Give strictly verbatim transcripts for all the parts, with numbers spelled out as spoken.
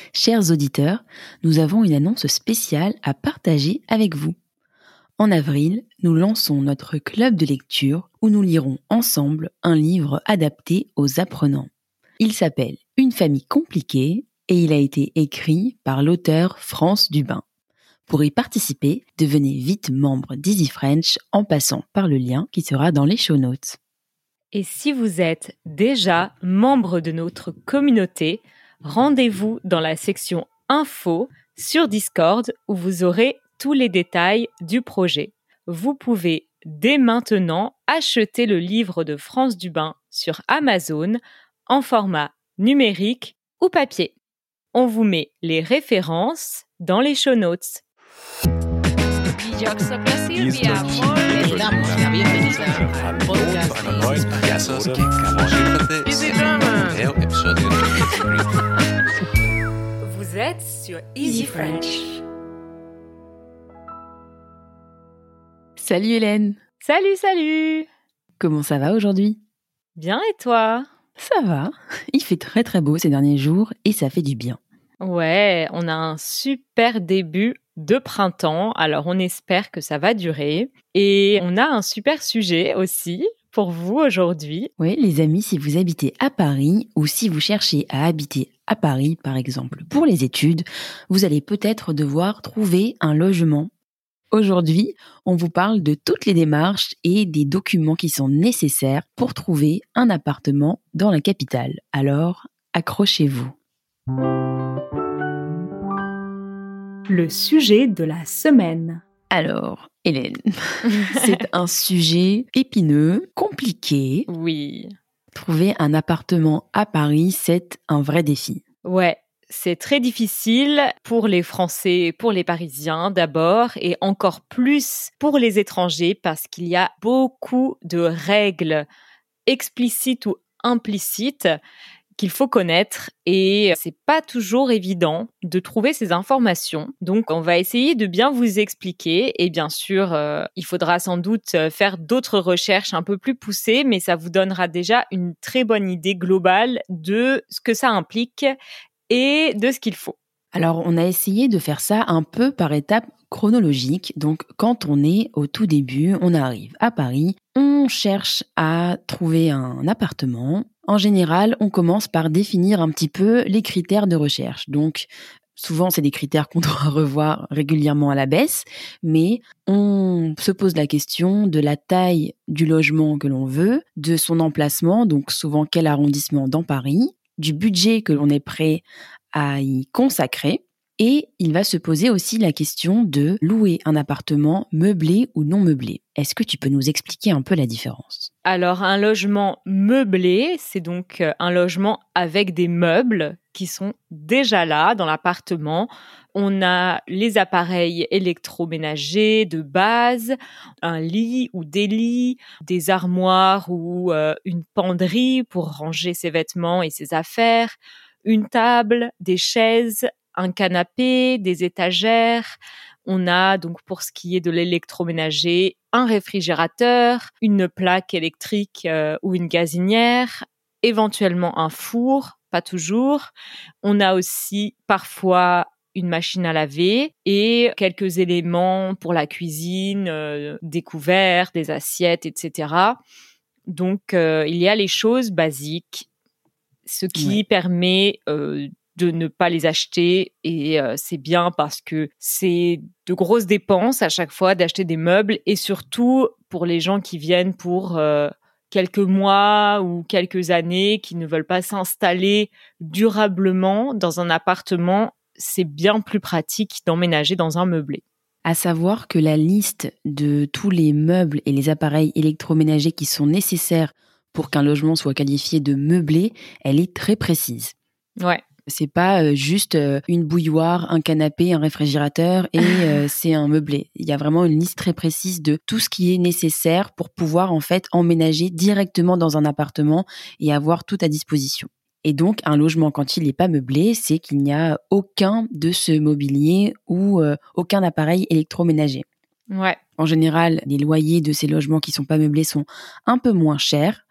Chers auditeurs, nous avons une annonce spéciale à partager avec vous. En avril, nous lançons notre club de lecture où nous lirons ensemble un livre adapté aux apprenants. Il s'appelle « Une famille compliquée » et il a été écrit par l'auteur France Dubin. Pour y participer, devenez vite membre d'Easy French en passant par le lien qui sera dans les show notes. Et si vous êtes déjà membre de notre communauté, rendez-vous dans la section Info sur Discord où vous aurez tous les détails du projet. Vous pouvez dès maintenant acheter le livre de France Dubin sur Amazon en format numérique ou papier. On vous met les références dans les show notes. Vous êtes sur Easy French. Salut Hélène. Salut, salut. Comment ça va aujourd'hui ? Bien et toi ? Ça va. Il fait très très beau ces derniers jours et ça fait du bien. Ouais, on a un super début de printemps, alors on espère que ça va durer. Et on a un super sujet aussi pour vous aujourd'hui. Oui, les amis, si vous habitez à Paris ou si vous cherchez à habiter à Paris, par exemple, pour les études, vous allez peut-être devoir trouver un logement. Aujourd'hui, on vous parle de toutes les démarches et des documents qui sont nécessaires pour trouver un appartement dans la capitale. Alors, accrochez-vous. Le sujet de la semaine. Alors, Hélène, c'est un sujet épineux, compliqué. Oui. Trouver un appartement à Paris, c'est un vrai défi. Ouais. C'est très difficile pour les Français, pour les Parisiens d'abord, et encore plus pour les étrangers parce qu'il y a beaucoup de règles explicites ou implicites qu'il faut connaître et c'est pas toujours évident de trouver ces informations. Donc, on va essayer de bien vous expliquer et bien sûr, euh, il faudra sans doute faire d'autres recherches un peu plus poussées, mais ça vous donnera déjà une très bonne idée globale de ce que ça implique et de ce qu'il faut. Alors, on a essayé de faire ça un peu par étapes chronologiques. Donc, quand on est au tout début, on arrive à Paris, on cherche à trouver un appartement. En général, on commence par définir un petit peu les critères de recherche. Donc, souvent, c'est des critères qu'on doit revoir régulièrement à la baisse, mais on se pose la question de la taille du logement que l'on veut, de son emplacement, donc souvent quel arrondissement dans Paris, du budget que l'on est prêt à y consacrer. Et il va se poser aussi la question de louer un appartement meublé ou non meublé. Est-ce que tu peux nous expliquer un peu la différence ? Alors, un logement meublé, c'est donc un logement avec des meubles qui sont déjà là dans l'appartement. On a les appareils électroménagers de base, un lit ou des lits, des armoires ou euh, une penderie pour ranger ses vêtements et ses affaires, une table, des chaises, un canapé, des étagères. On a donc pour ce qui est de l'électroménager, un réfrigérateur, une plaque électrique euh, ou une gazinière, éventuellement un four, pas toujours. On a aussi parfois une machine à laver et quelques éléments pour la cuisine, euh, des couverts, des assiettes, et cetera. Donc, euh, il y a les choses basiques, ce qui ouais. permet euh, de ne pas les acheter et euh, c'est bien parce que c'est de grosses dépenses à chaque fois d'acheter des meubles et surtout pour les gens qui viennent pour euh, quelques mois ou quelques années, qui ne veulent pas s'installer durablement dans un appartement, c'est bien plus pratique d'emménager dans un meublé. À savoir que la liste de tous les meubles et les appareils électroménagers qui sont nécessaires pour qu'un logement soit qualifié de meublé, elle est très précise. Ouais. C'est pas juste une bouilloire, un canapé, un réfrigérateur et euh, c'est un meublé. Il y a vraiment une liste très précise de tout ce qui est nécessaire pour pouvoir en fait emménager directement dans un appartement et avoir tout à disposition. Et donc, un logement, quand il n'est pas meublé, c'est qu'il n'y a aucun de ce mobilier ou euh, aucun appareil électroménager. Ouais. En général, les loyers de ces logements qui ne sont pas meublés sont un peu moins chers.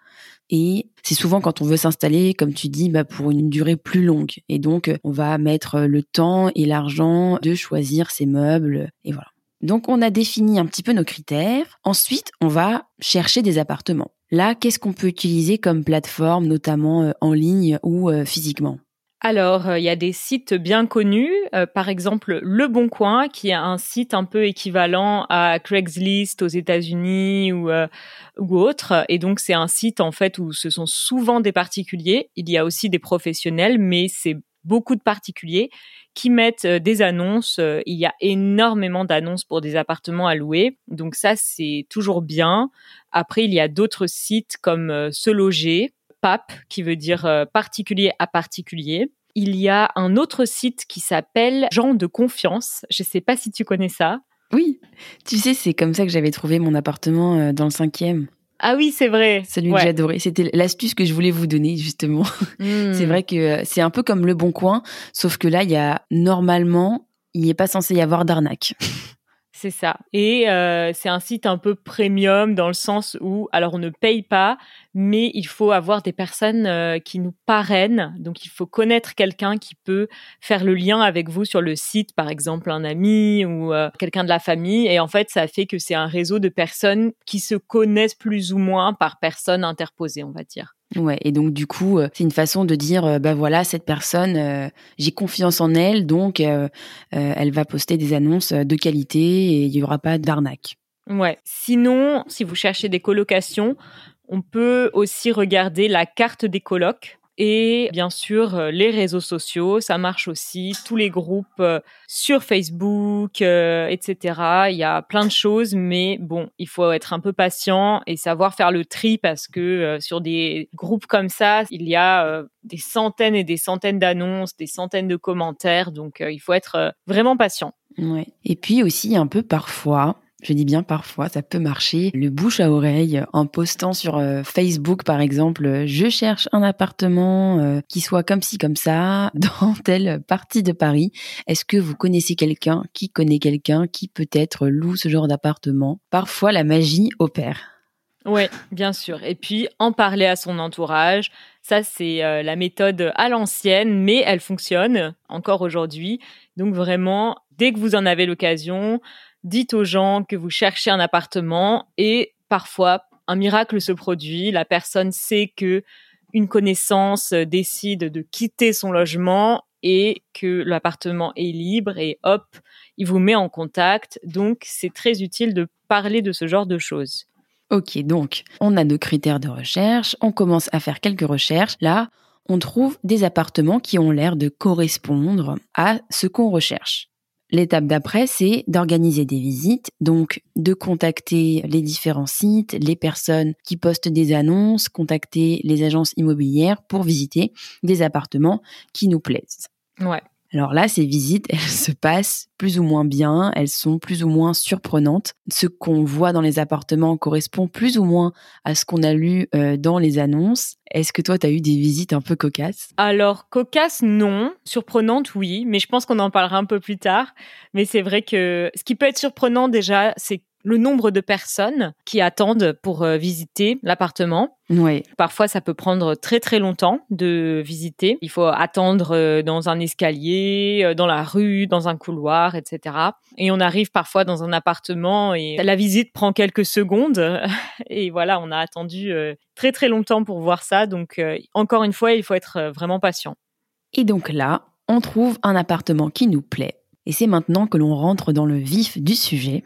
Et c'est souvent quand on veut s'installer, comme tu dis, bah, pour une durée plus longue. Et donc, on va mettre le temps et l'argent de choisir ses meubles. Et voilà. Donc, on a défini un petit peu nos critères. Ensuite, on va chercher des appartements. Là, qu'est-ce qu'on peut utiliser comme plateforme, notamment en ligne ou physiquement ? Alors, il euh, y a des sites bien connus, euh, par exemple Le Bon Coin, qui est un site un peu équivalent à Craigslist aux États-Unis ou, euh, ou autre. Et donc, c'est un site en fait où ce sont souvent des particuliers. Il y a aussi des professionnels, mais c'est beaucoup de particuliers qui mettent euh, des annonces. Euh, il y a énormément d'annonces pour des appartements à louer. Donc ça, c'est toujours bien. Après, il y a d'autres sites comme euh, Se Loger, P A P, qui veut dire euh, particulier à particulier. Il y a un autre site qui s'appelle Gens de confiance. Je ne sais pas si tu connais ça. Oui, tu sais, c'est comme ça que j'avais trouvé mon appartement euh, dans le cinquième. Ah oui, c'est vrai. Celui ouais. que j'adorais. C'était l'astuce que je voulais vous donner, justement. Mmh. C'est vrai que c'est un peu comme Le Bon Coin, sauf que là, il y a normalement, il n'est pas censé y avoir d'arnaque. C'est ça. Et euh, c'est un site un peu premium dans le sens où, alors on ne paye pas, mais il faut avoir des personnes euh, qui nous parrainent. Donc il faut connaître quelqu'un qui peut faire le lien avec vous sur le site, par exemple un ami ou euh, quelqu'un de la famille. Et en fait, ça fait que c'est un réseau de personnes qui se connaissent plus ou moins par personne interposée, on va dire. Ouais, et donc du coup, c'est une façon de dire, euh, bah voilà, cette personne, euh, j'ai confiance en elle, donc euh, euh, elle va poster des annonces de qualité et il y aura pas d'arnaque. Ouais. Sinon, si vous cherchez des colocations, on peut aussi regarder la carte des colocs. Et bien sûr, les réseaux sociaux, ça marche aussi. Tous les groupes sur Facebook, euh, et cetera. Il y a plein de choses, mais bon, il faut être un peu patient et savoir faire le tri parce que euh, sur des groupes comme ça, il y a euh, des centaines et des centaines d'annonces, des centaines de commentaires. Donc, euh, il faut être euh, vraiment patient. Ouais. Et puis aussi, un peu parfois... Je dis bien parfois, ça peut marcher. Le bouche à oreille, en postant sur euh, Facebook, par exemple, euh, je cherche un appartement euh, qui soit comme ci, comme ça, dans telle partie de Paris. Est-ce que vous connaissez quelqu'un qui connaît quelqu'un qui peut-être loue ce genre d'appartement ? Parfois, la magie opère. Oui, bien sûr. Et puis, en parler à son entourage, ça, c'est euh, la méthode à l'ancienne, mais elle fonctionne encore aujourd'hui. Donc, vraiment, dès que vous en avez l'occasion, dites aux gens que vous cherchez un appartement et parfois, un miracle se produit. La personne sait que une connaissance décide de quitter son logement et que l'appartement est libre et hop, il vous met en contact. Donc, c'est très utile de parler de ce genre de choses. Ok, donc on a nos critères de recherche, on commence à faire quelques recherches. Là, on trouve des appartements qui ont l'air de correspondre à ce qu'on recherche. L'étape d'après, c'est d'organiser des visites, donc de contacter les différents sites, les personnes qui postent des annonces, contacter les agences immobilières pour visiter des appartements qui nous plaisent. Ouais. Alors là, ces visites, elles se passent plus ou moins bien, elles sont plus ou moins surprenantes. Ce qu'on voit dans les appartements correspond plus ou moins à ce qu'on a lu euh, dans les annonces. Est-ce que toi, tu as eu des visites un peu cocasses ? Alors, cocasses, non. Surprenantes, oui. Mais je pense qu'on en parlera un peu plus tard. Mais c'est vrai que ce qui peut être surprenant déjà, c'est le nombre de personnes qui attendent pour euh, visiter l'appartement. Ouais. Parfois, ça peut prendre très très longtemps de visiter. Il faut attendre euh, dans un escalier, euh, dans la rue, dans un couloir, et cetera. Et on arrive parfois dans un appartement et la visite prend quelques secondes. Et voilà, on a attendu euh, très très longtemps pour voir ça. Donc, euh, encore une fois, il faut être euh, vraiment patient. Et donc là, on trouve un appartement qui nous plaît. Et c'est maintenant que l'on rentre dans le vif du sujet.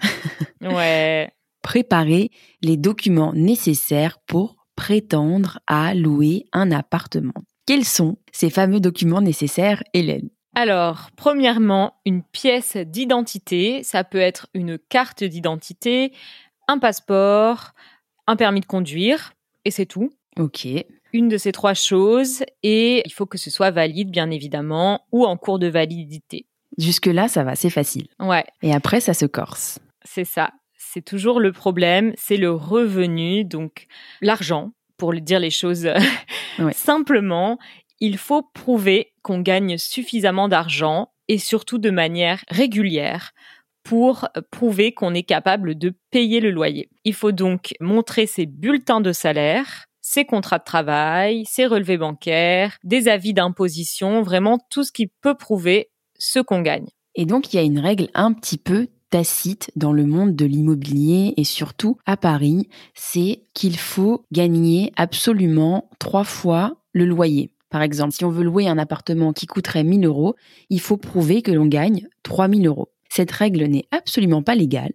Ouais. Préparer les documents nécessaires pour prétendre à louer un appartement. Quels sont ces fameux documents nécessaires, Hélène ? Alors, premièrement, une pièce d'identité. Ça peut être une carte d'identité, un passeport, un permis de conduire, et c'est tout. Ok. Une de ces trois choses, et il faut que ce soit valide, bien évidemment, ou en cours de validité. Jusque-là, ça va, c'est facile. Ouais. Et après, ça se corse. C'est ça. C'est toujours le problème, c'est le revenu, donc l'argent, pour dire les choses ouais. Simplement. Il faut prouver qu'on gagne suffisamment d'argent et surtout de manière régulière pour prouver qu'on est capable de payer le loyer. Il faut donc montrer ses bulletins de salaire, ses contrats de travail, ses relevés bancaires, des avis d'imposition, vraiment tout ce qui peut prouver ce qu'on gagne. Et donc, il y a une règle un petit peu tacite dans le monde de l'immobilier et surtout à Paris, c'est qu'il faut gagner absolument trois fois le loyer. Par exemple, si on veut louer un appartement qui coûterait mille euros, il faut prouver que l'on gagne trois mille euros. Cette règle n'est absolument pas légale,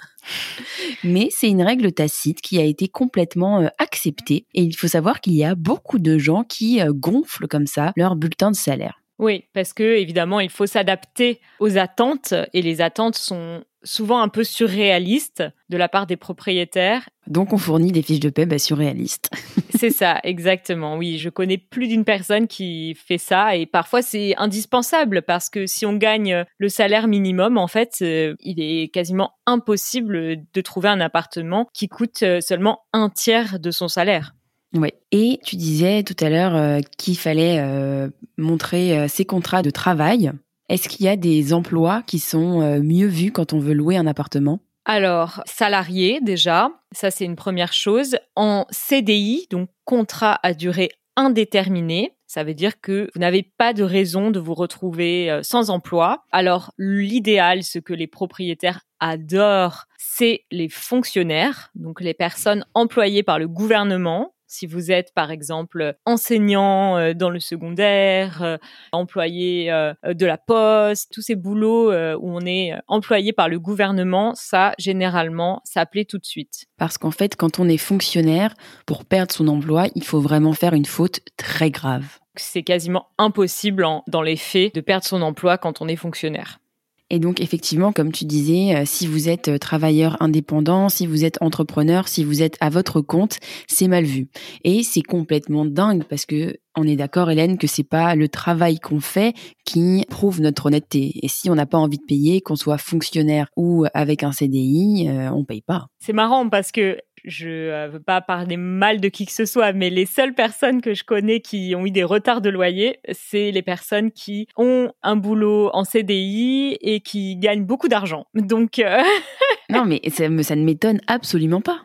mais c'est une règle tacite qui a été complètement euh, acceptée. Et il faut savoir qu'il y a beaucoup de gens qui euh, gonflent comme ça leur bulletin de salaire. Oui, parce que évidemment, il faut s'adapter aux attentes et les attentes sont souvent un peu surréalistes de la part des propriétaires. Donc, on fournit des fiches de paie bah, surréalistes. C'est ça, exactement. Oui, je connais plus d'une personne qui fait ça et parfois c'est indispensable parce que si on gagne le salaire minimum, en fait, euh, il est quasiment impossible de trouver un appartement qui coûte seulement un tiers de son salaire. Ouais. Et tu disais tout à l'heure euh, qu'il fallait euh, montrer euh, ses contrats de travail. Est-ce qu'il y a des emplois qui sont euh, mieux vus quand on veut louer un appartement ? Alors, salarié déjà, ça c'est une première chose. En C D I, donc contrat à durée indéterminée, ça veut dire que vous n'avez pas de raison de vous retrouver euh, sans emploi. Alors, l'idéal, ce que les propriétaires adorent, c'est les fonctionnaires, donc les personnes employées par le gouvernement. Si vous êtes, par exemple, enseignant dans le secondaire, employé de la poste, tous ces boulots où on est employé par le gouvernement, ça, généralement, ça plaît tout de suite. Parce qu'en fait, quand on est fonctionnaire, pour perdre son emploi, il faut vraiment faire une faute très grave. C'est quasiment impossible en, dans les faits de perdre son emploi quand on est fonctionnaire. Et donc, effectivement, comme tu disais, si vous êtes travailleur indépendant, si vous êtes entrepreneur, si vous êtes à votre compte, c'est mal vu. Et c'est complètement dingue parce que on est d'accord, Hélène, que c'est pas le travail qu'on fait qui prouve notre honnêteté. Et si on n'a pas envie de payer, qu'on soit fonctionnaire ou avec un C D I, euh, on paye pas. C'est marrant parce que je ne veux pas parler mal de qui que ce soit, mais les seules personnes que je connais qui ont eu des retards de loyer, c'est les personnes qui ont un boulot en C D I et qui gagnent beaucoup d'argent. Donc, euh... non, mais ça, me, ça ne m'étonne absolument pas.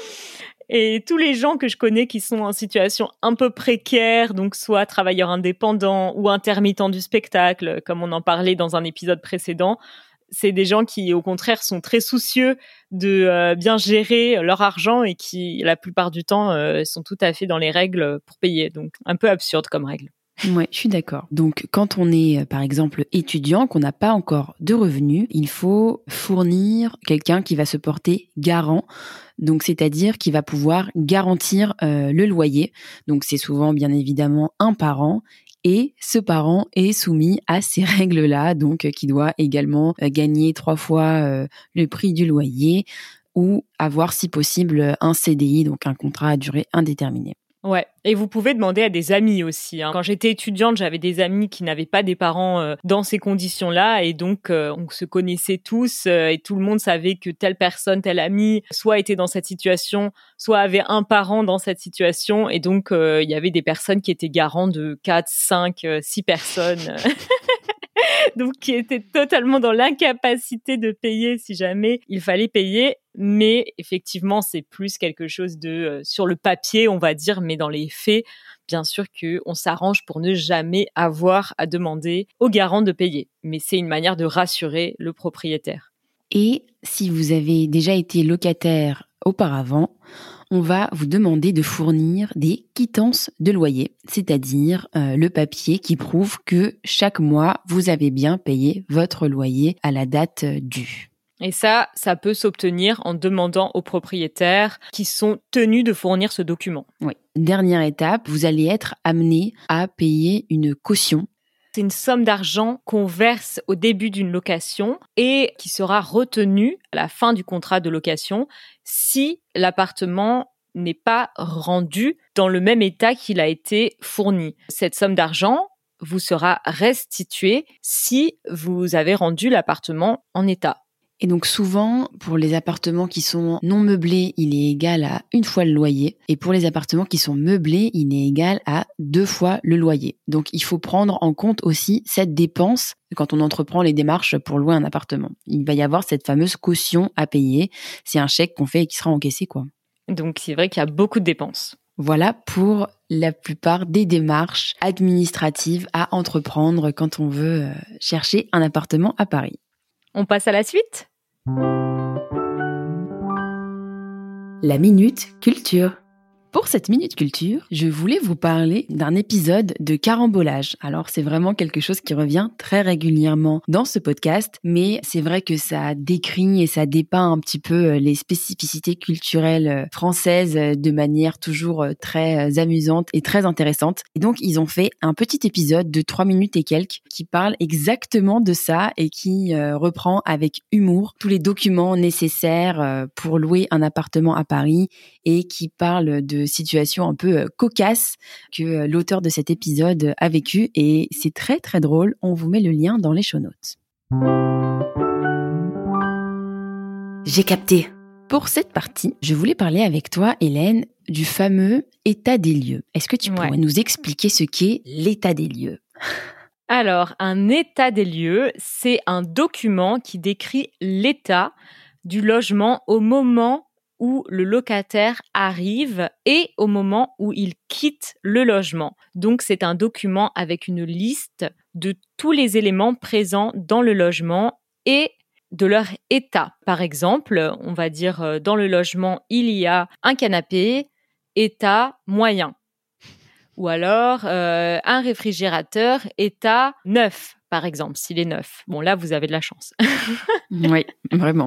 Et tous les gens que je connais qui sont en situation un peu précaire, donc soit travailleurs indépendants ou intermittents du spectacle, comme on en parlait dans un épisode précédent, c'est des gens qui, au contraire, sont très soucieux de euh, bien gérer leur argent et qui, la plupart du temps, euh, sont tout à fait dans les règles pour payer. Donc, un peu absurde comme règle. Ouais, je suis d'accord. Donc, quand on est, par exemple, étudiant, qu'on n'a pas encore de revenus, il faut fournir quelqu'un qui va se porter garant. Donc, c'est-à-dire qui va pouvoir garantir euh, le loyer. Donc, c'est souvent, bien évidemment, un parent. Et ce parent est soumis à ces règles-là, donc qui doit également gagner trois fois euh, le prix du loyer ou avoir, si possible, un C D I, donc un contrat à durée indéterminée. Ouais, et vous pouvez demander à des amis aussi. Hein. Quand j'étais étudiante, j'avais des amis qui n'avaient pas des parents euh, dans ces conditions-là, et donc euh, on se connaissait tous, euh, et tout le monde savait que telle personne, tel ami, soit était dans cette situation, soit avait un parent dans cette situation, et donc euh, il y avait des personnes qui étaient garants de quatre, cinq, six personnes. Donc, qui étaient totalement dans l'incapacité de payer si jamais il fallait payer. Mais effectivement, c'est plus quelque chose de euh, sur le papier, on va dire, mais dans les faits, bien sûr qu'on s'arrange pour ne jamais avoir à demander au garant de payer. Mais c'est une manière de rassurer le propriétaire. Et si vous avez déjà été locataire auparavant, on va vous demander de fournir des quittances de loyer, c'est-à-dire euh, le papier qui prouve que chaque mois, vous avez bien payé votre loyer à la date euh, due. Et ça, ça peut s'obtenir en demandant aux propriétaires qui sont tenus de fournir ce document. Oui. Dernière étape, vous allez être amené à payer une caution. C'est une somme d'argent qu'on verse au début d'une location et qui sera retenue à la fin du contrat de location si l'appartement n'est pas rendu dans le même état qu'il a été fourni. Cette somme d'argent vous sera restituée si vous avez rendu l'appartement en état. Et donc souvent, pour les appartements qui sont non meublés, il est égal à une fois le loyer. Et pour les appartements qui sont meublés, il est égal à deux fois le loyer. Donc il faut prendre en compte aussi cette dépense quand on entreprend les démarches pour louer un appartement. Il va y avoir cette fameuse caution à payer. C'est un chèque qu'on fait et qui sera encaissé, quoi. Donc c'est vrai qu'il y a beaucoup de dépenses. Voilà pour la plupart des démarches administratives à entreprendre quand on veut chercher un appartement à Paris. On passe à la suite ? La Minute Culture. Pour cette Minute Culture, je voulais vous parler d'un épisode de carambolage. Alors, c'est vraiment quelque chose qui revient très régulièrement dans ce podcast, mais c'est vrai que ça décrit et ça dépeint un petit peu les spécificités culturelles françaises de manière toujours très amusante et très intéressante. Et donc, ils ont fait un petit épisode de trois minutes et quelques qui parle exactement de ça et qui euh, reprend avec humour tous les documents nécessaires euh, pour louer un appartement à Paris et qui parle de situations un peu cocasses que l'auteur de cet épisode a vécu et c'est très très drôle. On vous met le lien dans les show notes. J'ai capté. Pour cette partie, je voulais parler avec toi, Hélène, du fameux état des lieux. Est-ce que tu pourrais ouais. nous expliquer ce qu'est l'état des lieux ? Alors, un état des lieux, c'est un document qui décrit l'état du logement au moment où le locataire arrive et au moment où il quitte le logement. Donc, c'est un document avec une liste de tous les éléments présents dans le logement et de leur état. Par exemple, on va dire dans le logement, il y a un canapé, état moyen. Ou alors euh, un réfrigérateur, état neuf, par exemple, s'il est neuf. Bon, là, vous avez de la chance. Oui, vraiment.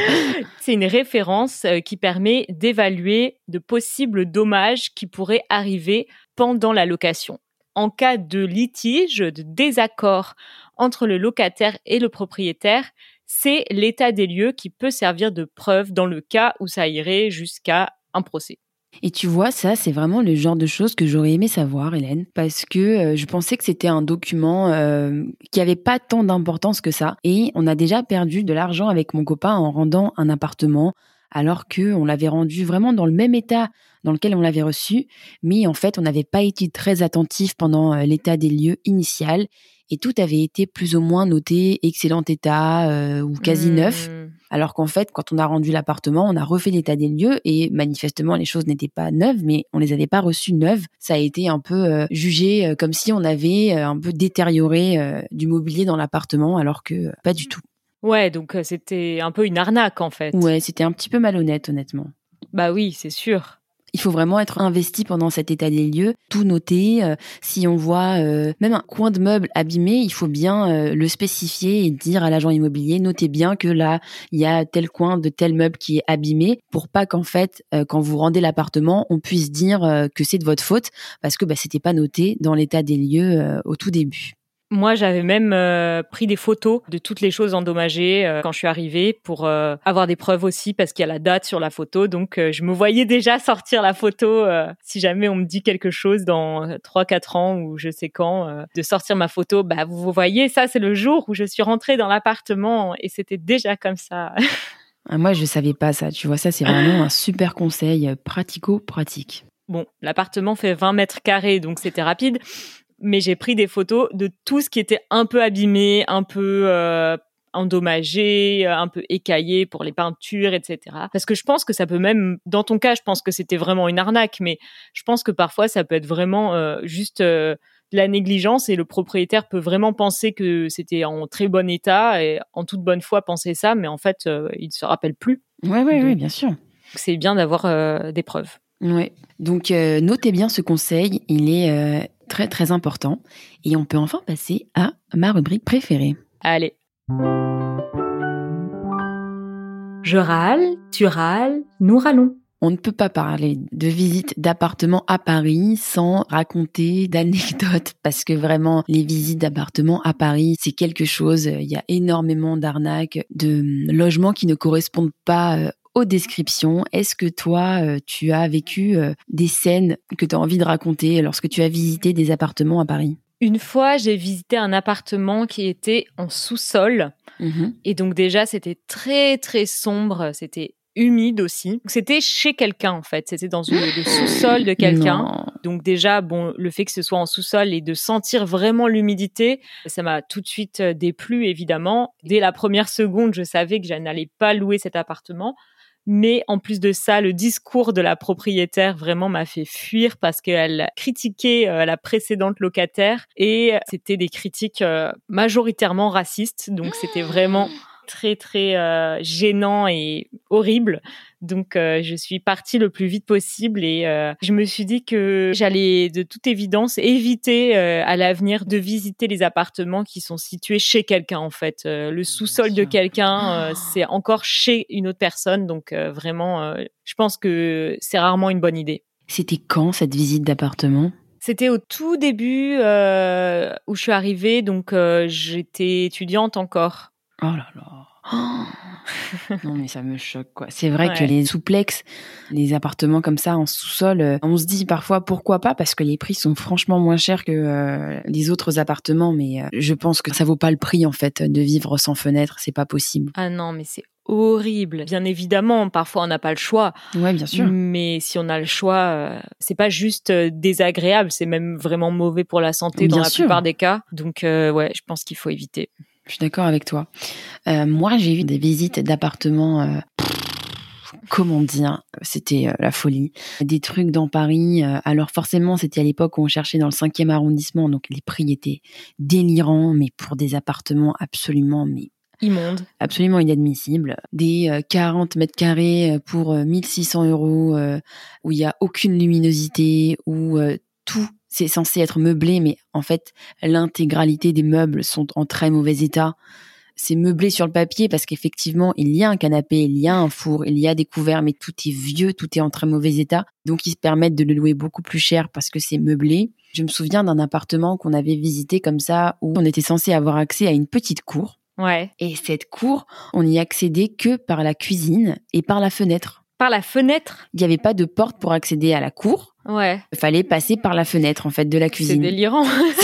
C'est une référence qui permet d'évaluer de possibles dommages qui pourraient arriver pendant la location. En cas de litige, de désaccord entre le locataire et le propriétaire, c'est l'état des lieux qui peut servir de preuve dans le cas où ça irait jusqu'à un procès. Et tu vois, ça, c'est vraiment le genre de choses que j'aurais aimé savoir, Hélène, parce que euh, je pensais que c'était un document euh, qui avait pas tant d'importance que ça. Et on a déjà perdu de l'argent avec mon copain en rendant un appartement, alors qu'on l'avait rendu vraiment dans le même état dans lequel on l'avait reçu. Mais en fait, on n'avait pas été très attentif pendant euh, l'état des lieux initial. Et tout avait été plus ou moins noté excellent état euh, ou quasi mmh. neuf. Alors qu'en fait, quand on a rendu l'appartement, on a refait l'état des lieux et manifestement, les choses n'étaient pas neuves, mais on les avait pas reçues neuves. Ça a été un peu euh, jugé euh, comme si on avait euh, un peu détérioré euh, du mobilier dans l'appartement, alors que euh, pas du tout. Ouais, donc euh, c'était un peu une arnaque en fait. Ouais, c'était un petit peu malhonnête, honnêtement. Bah oui, c'est sûr. Il faut vraiment être investi pendant cet état des lieux, tout noter. Euh, si on voit euh, même un coin de meuble abîmé, il faut bien euh, le spécifier et dire à l'agent immobilier, notez bien que là, il y a tel coin de tel meuble qui est abîmé, pour pas qu'en fait, euh, quand vous rendez l'appartement, on puisse dire euh, que c'est de votre faute, parce que bah, c'était pas noté dans l'état des lieux euh, au tout début. Moi, j'avais même euh, pris des photos de toutes les choses endommagées euh, quand je suis arrivée pour euh, avoir des preuves aussi parce qu'il y a la date sur la photo. Donc, euh, je me voyais déjà sortir la photo euh, si jamais on me dit quelque chose dans trois quatre ans ou je sais quand, euh, de sortir ma photo. Bah, vous, vous voyez, ça, c'est le jour où je suis rentrée dans l'appartement et c'était déjà comme ça. Moi, je savais pas ça. Tu vois, ça, c'est vraiment un super conseil pratico-pratique. Bon, l'appartement fait vingt mètres carrés, donc c'était rapide. Mais j'ai pris des photos de tout ce qui était un peu abîmé, un peu euh, endommagé, un peu écaillé pour les peintures, et cetera. Parce que je pense que ça peut même, dans ton cas, je pense que c'était vraiment une arnaque, mais je pense que parfois ça peut être vraiment euh, juste euh, de la négligence et le propriétaire peut vraiment penser que c'était en très bon état et en toute bonne foi penser ça, mais en fait, euh, il ne se rappelle plus. Oui, oui, oui, bien sûr. C'est bien d'avoir euh, des preuves. Oui, donc euh, notez bien ce conseil, il est euh, très très important. Et on peut enfin passer à ma rubrique préférée. Allez. Je râle, tu râles, nous râlons. On ne peut pas parler de visite d'appartements à Paris sans raconter d'anecdotes parce que vraiment, les visites d'appartements à Paris, c'est quelque chose. Il y a énormément d'arnaques, de logements qui ne correspondent pas aux descriptions. Est-ce que toi, tu as vécu des scènes que tu as envie de raconter lorsque tu as visité des appartements à Paris ? Une fois, j'ai visité un appartement qui était en sous-sol. Mmh. Et donc déjà, c'était très, très sombre. C'était humide aussi. C'était chez quelqu'un, en fait. C'était dans une, le sous-sol de quelqu'un. Non. Donc déjà, bon, le fait que ce soit en sous-sol et de sentir vraiment l'humidité, ça m'a tout de suite déplu, évidemment. Dès la première seconde, je savais que je n'allais pas louer cet appartement. Mais en plus de ça, le discours de la propriétaire vraiment m'a fait fuir parce qu'elle critiquait euh, la précédente locataire et c'était des critiques euh, majoritairement racistes. Donc c'était vraiment très très euh, gênant et horrible. Donc euh, je suis partie le plus vite possible et euh, je me suis dit que j'allais de toute évidence éviter euh, à l'avenir de visiter les appartements qui sont situés chez quelqu'un en fait. Euh, le sous-sol de quelqu'un, euh, c'est encore chez une autre personne. Donc euh, vraiment, euh, je pense que c'est rarement une bonne idée. C'était quand cette visite d'appartement ? C'était au tout début euh, où je suis arrivée, donc euh, j'étais étudiante encore. Oh là là. Oh non mais ça me choque quoi. C'est vrai Ouais. que les souplex, les appartements comme ça en sous-sol, euh, on se dit parfois pourquoi pas parce que les prix sont franchement moins chers que euh, les autres appartements, mais euh, je pense que ça vaut pas le prix en fait de vivre sans fenêtre, c'est pas possible. Ah non mais c'est horrible. Bien évidemment, parfois on n'a pas le choix. Ouais, bien sûr. Mais si on a le choix, euh, c'est pas juste euh, désagréable, c'est même vraiment mauvais pour la santé dans Bien la sûr. plupart des cas. Donc euh, ouais, je pense qu'il faut éviter. Je suis d'accord avec toi. Euh, moi, j'ai eu des visites d'appartements. Euh, pff, comment dire ? C'était euh, la folie. Des trucs dans Paris. Euh, alors forcément, c'était à l'époque où on cherchait dans le cinquième arrondissement, donc les prix étaient délirants, mais pour des appartements absolument, mais Immonde. absolument inadmissibles. Des euh, quarante mètres carrés pour euh, mille six cents euros, euh, où il y a aucune luminosité, où euh, tout c'est censé être meublé, mais en fait, l'intégralité des meubles sont en très mauvais état. C'est meublé sur le papier parce qu'effectivement, il y a un canapé, il y a un four, il y a des couverts, mais tout est vieux, tout est en très mauvais état. Donc, ils se permettent de le louer beaucoup plus cher parce que c'est meublé. Je me souviens d'un appartement qu'on avait visité comme ça, où on était censé avoir accès à une petite cour. Ouais. Et cette cour, on n'y accédait que par la cuisine et par la fenêtre. Par la fenêtre ? Il n'y avait pas de porte pour accéder à la cour. Ouais. Il fallait passer par la fenêtre, en fait, de la cuisine. C'est délirant.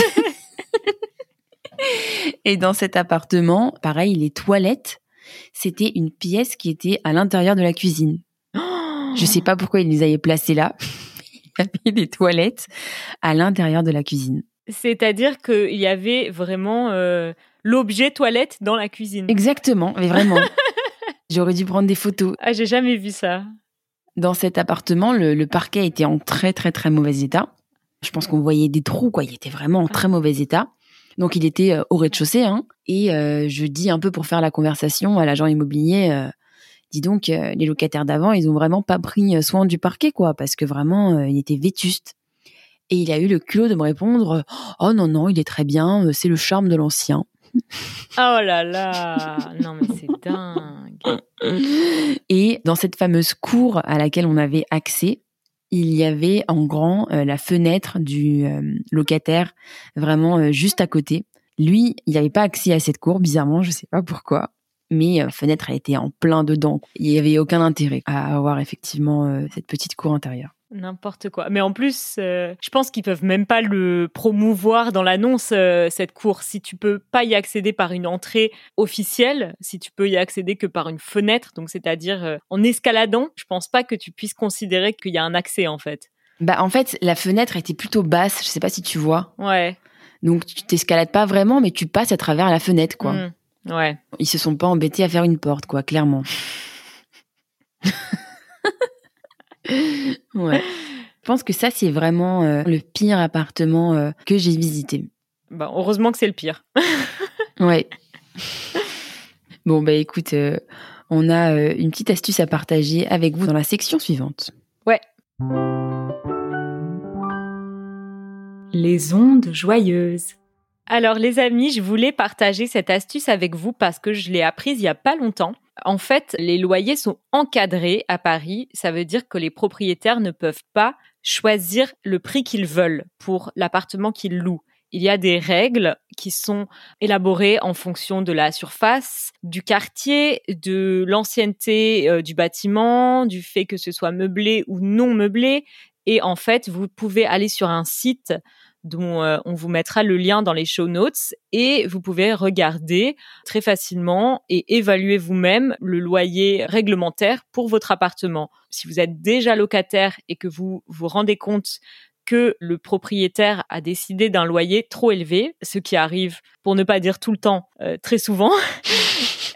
Et dans cet appartement, pareil, les toilettes, c'était une pièce qui était à l'intérieur de la cuisine. Oh. Je sais pas pourquoi ils les avaient placées là. Il y avait des toilettes à l'intérieur de la cuisine. C'est-à-dire qu'il y avait vraiment euh, l'objet toilette dans la cuisine. Exactement, mais vraiment. J'aurais dû prendre des photos. Ah, j'ai jamais vu ça. Dans cet appartement, le, le parquet était en très très très mauvais état. Je pense qu'on voyait des trous, quoi. Il était vraiment en très mauvais état. Donc, il était euh, au rez-de-chaussée. Hein. Et euh, je dis un peu pour faire la conversation à l'agent immobilier, euh, dis donc, euh, les locataires d'avant, ils ont vraiment pas pris soin du parquet, quoi, parce que vraiment, euh, il était vétuste. Et il a eu le culot de me répondre « Oh non, non, il est très bien, c'est le charme de l'ancien. » Oh là là. Non, mais c'est dingue. Et dans cette fameuse cour à laquelle on avait accès, il y avait en grand euh, la fenêtre du euh, locataire, vraiment euh, juste à côté. Lui, il n'avait pas accès à cette cour, bizarrement, je ne sais pas pourquoi. Mais la euh, fenêtre, elle était en plein dedans. Il n'y avait aucun intérêt à avoir effectivement euh, cette petite cour intérieure. N'importe quoi. Mais en plus, euh, je pense qu'ils peuvent même pas le promouvoir dans l'annonce, euh, cette cour. Si tu peux pas y accéder par une entrée officielle, si tu peux y accéder que par une fenêtre, donc c'est-à-dire euh, en escaladant, je pense pas que tu puisses considérer qu'il y a un accès, en fait. Bah, en fait, la fenêtre était plutôt basse, je sais pas si tu vois. Ouais. Donc, tu t'escalades pas vraiment, mais tu passes à travers la fenêtre, quoi. Mmh. Ouais. Ils se sont pas embêtés à faire une porte, quoi, clairement. Ouais. Je pense que ça, c'est vraiment euh, le pire appartement euh, que j'ai visité. Bah, heureusement que c'est le pire. Ouais. Bon, bah écoute, euh, on a euh, une petite astuce à partager avec vous dans la section suivante. Ouais. Les ondes joyeuses. Alors les amis, je voulais partager cette astuce avec vous parce que je l'ai apprise il y a pas longtemps. En fait, les loyers sont encadrés à Paris. Ça veut dire que les propriétaires ne peuvent pas choisir le prix qu'ils veulent pour l'appartement qu'ils louent. Il y a des règles qui sont élaborées en fonction de la surface, du quartier, de l'ancienneté euh, du bâtiment, du fait que ce soit meublé ou non meublé. Et en fait, vous pouvez aller sur un site dont euh, on vous mettra le lien dans les show notes et vous pouvez regarder très facilement et évaluer vous-même le loyer réglementaire pour votre appartement. Si vous êtes déjà locataire et que vous vous rendez compte que le propriétaire a décidé d'un loyer trop élevé, ce qui arrive, pour ne pas dire tout le temps, euh, très souvent,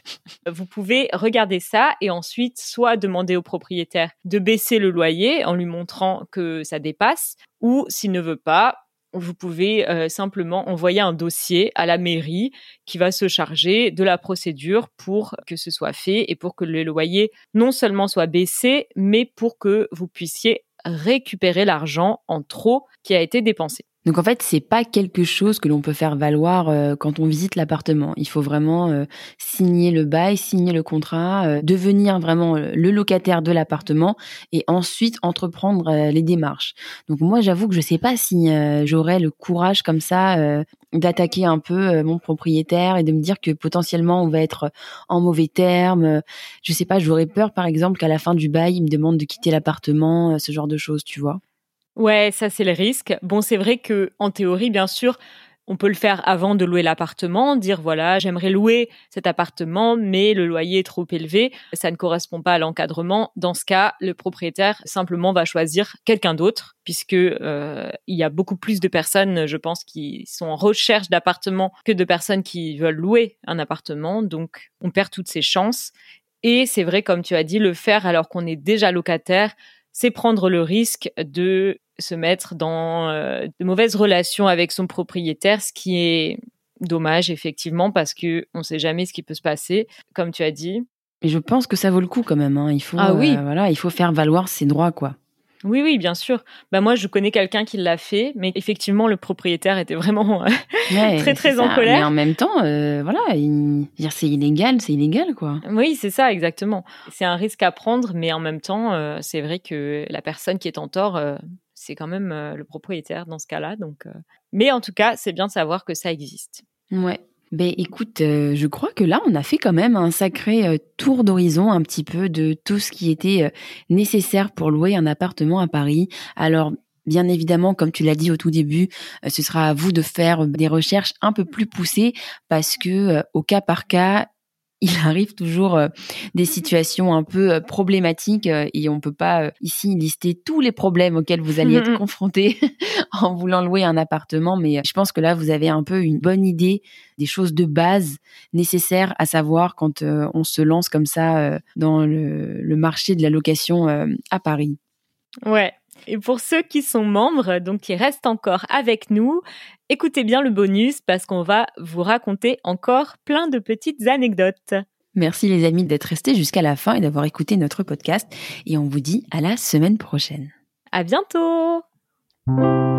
Vous pouvez regarder ça et ensuite soit demander au propriétaire de baisser le loyer en lui montrant que ça dépasse, ou s'il ne veut pas, vous pouvez euh, simplement envoyer un dossier à la mairie qui va se charger de la procédure pour que ce soit fait et pour que le loyer non seulement soit baissé, mais pour que vous puissiez récupérer l'argent en trop qui a été dépensé. Donc en fait, c'est pas quelque chose que l'on peut faire valoir euh, quand on visite l'appartement. Il faut vraiment euh, signer le bail, signer le contrat, euh, devenir vraiment euh, le locataire de l'appartement et ensuite entreprendre euh, les démarches. Donc moi, j'avoue que je sais pas si euh, j'aurais le courage comme ça euh, d'attaquer un peu euh, mon propriétaire et de me dire que potentiellement on va être en mauvais termes. Je sais pas, j'aurais peur par exemple qu'à la fin du bail, il me demande de quitter l'appartement, euh, ce genre de choses, tu vois. Ouais, ça c'est le risque. Bon, c'est vrai que en théorie, bien sûr, on peut le faire avant de louer l'appartement, dire voilà, j'aimerais louer cet appartement, mais le loyer est trop élevé, ça ne correspond pas à l'encadrement. Dans ce cas, le propriétaire simplement va choisir quelqu'un d'autre, puisque euh, il y a beaucoup plus de personnes, je pense, qui sont en recherche d'appartements que de personnes qui veulent louer un appartement. Donc, on perd toutes ses chances. Et c'est vrai, comme tu as dit, le faire alors qu'on est déjà locataire, c'est prendre le risque de se mettre dans euh, de mauvaises relations avec son propriétaire, ce qui est dommage, effectivement, parce que on sait jamais ce qui peut se passer, comme tu as dit. Et je pense que ça vaut le coup quand même, hein. Il faut, Ah oui. euh, voilà, il faut faire valoir ses droits, quoi. Oui, oui, bien sûr. Bah moi, je connais quelqu'un qui l'a fait, mais effectivement, le propriétaire était vraiment ouais, très, très ça. en colère. Mais en même temps, euh, voilà, il... dire c'est illégal, c'est illégal, quoi. Oui, c'est ça, exactement. C'est un risque à prendre, mais en même temps, euh, c'est vrai que la personne qui est en tort, euh, c'est quand même euh, le propriétaire dans ce cas-là. Donc, euh... mais en tout cas, c'est bien de savoir que ça existe. Ouais. Ben écoute, euh, je crois que là, on a fait quand même un sacré euh, tour d'horizon un petit peu de tout ce qui était euh, nécessaire pour louer un appartement à Paris. Alors, bien évidemment, comme tu l'as dit au tout début, euh, ce sera à vous de faire des recherches un peu plus poussées parce que euh, au cas par cas, il arrive toujours euh, des situations un peu euh, problématiques euh, et on peut pas euh, ici lister tous les problèmes auxquels vous allez être confrontés en voulant louer un appartement. Mais euh, je pense que là, vous avez un peu une bonne idée des choses de base nécessaires à savoir quand euh, on se lance comme ça euh, dans le, le marché de la location euh, à Paris. Ouais. Et pour ceux qui sont membres, donc qui restent encore avec nous, écoutez bien le bonus parce qu'on va vous raconter encore plein de petites anecdotes. Merci les amis d'être restés jusqu'à la fin et d'avoir écouté notre podcast. Et on vous dit à la semaine prochaine. À bientôt!